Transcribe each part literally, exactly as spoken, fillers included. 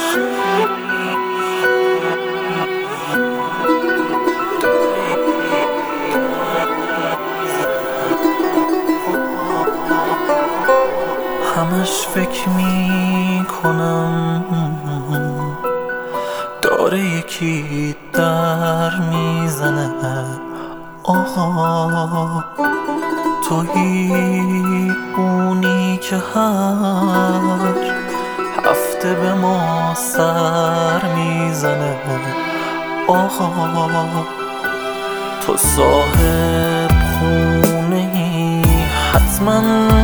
همش فکر می کنم داره یکی در میزنه. آها تویی اونی که هر هفته به ما سر میزنه. آها تو صاحب خونه‌ای، حتما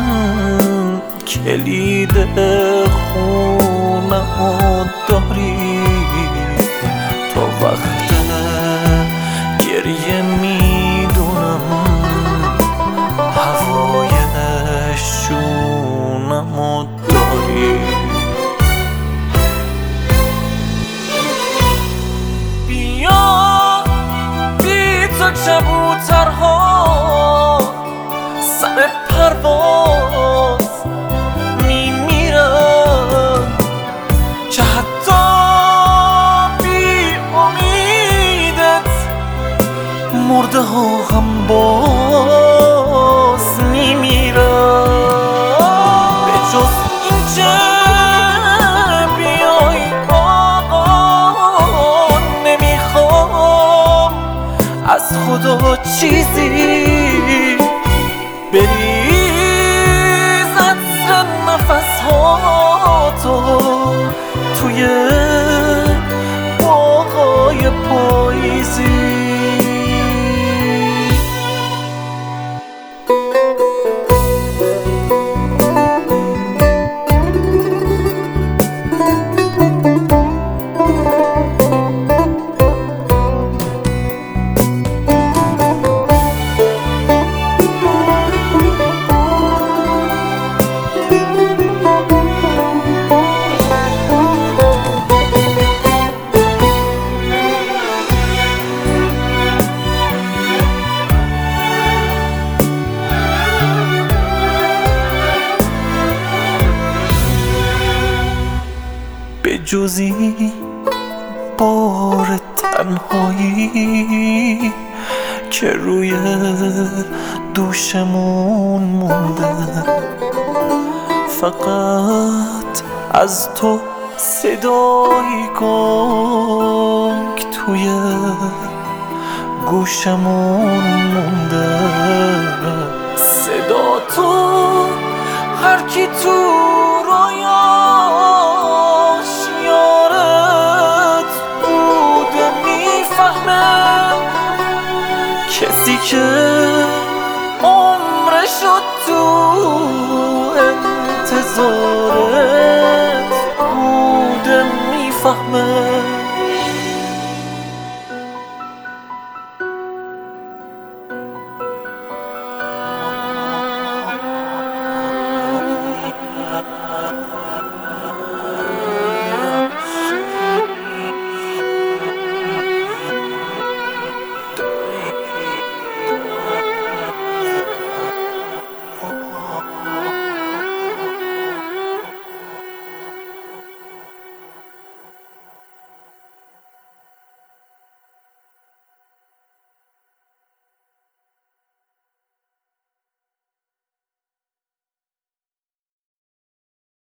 کلید خونه‌مو داری. تو وقت گریه میدونم هوای شونه‌مو داری. بیا بی تو کبوترها سر پرواز میمیرن، که حتی بی امیدت مرده ها هم باز میمیرن. به جز این که بیای آقا نمیخوام از خدا چیزی بریز عطر نفس‌هاتو توی باغای پاییزی. به جزی بار تنهایی که روی دوشمون مونده، فقط از تو صدای گنگ توی گوشمون مونده. صدا تو هر کی تو رویاش یارت بوده میفهمه، کسی که